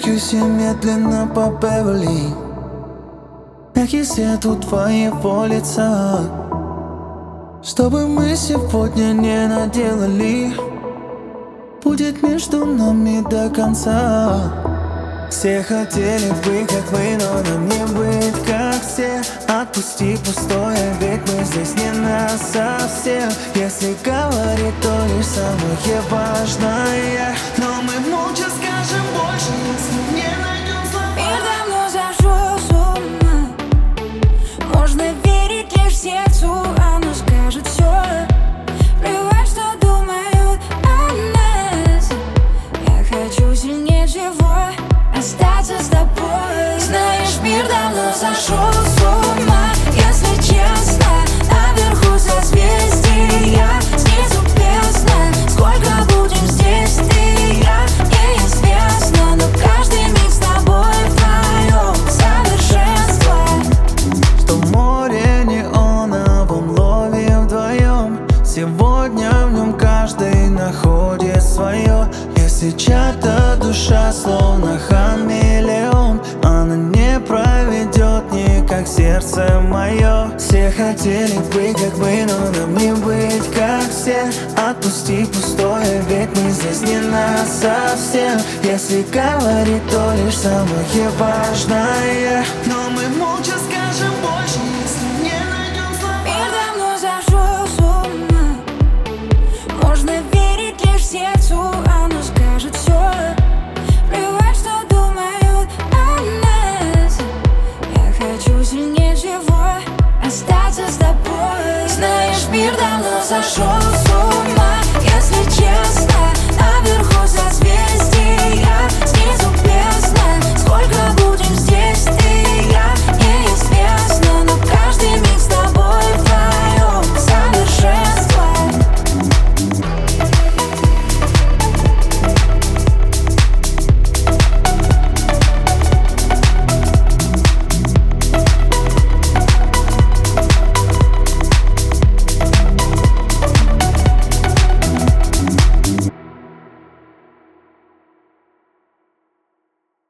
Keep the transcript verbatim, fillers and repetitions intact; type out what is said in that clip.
Двигаюсь я медленно по Беверли, мягкий свет у твоего лица. Чтобы мы сегодня не наделали, будет между нами до конца. Все хотели быть как мы, но нам не быть как все. Отпусти пустое, ведь мы здесь не нас совсем. Если говорить, то лишь самое важное. Но мы молча скажем больше, если не найдем слова. Мир давно зашел с ума. Можно верить лишь сердцу, оно скажет все. Плевать, что думают о нас. Я хочу сильнее всего остаться с тобой. Знаешь, мир давно зашел с ума. Если честно, наверху созвездия, снизу бездна. Сколько будем здесь ты и я, неизвестно. Но каждый миг с тобой вдвоем совершенство. Что море неоновом ловим вдвоем. Сегодня в нем каждый находит свое. Если чья-то душа словно хамелеон, она не проведет никак сердце мое. Все хотели быть как мы, но нам не быть как все. Отпусти пустое, ведь мы здесь не нас совсем. Если говорить, то лишь самое важное. Но мы молча скажем больше, если не найдем слова. Мир давно зашел с ума. Можно верить лишь сердцу, оно скажет все. Плевать, что думают о нас. Я хочу сильнее всего остаться с тобой. Знаешь, мир давно зашел с ума. Если честно, наверху созвездия.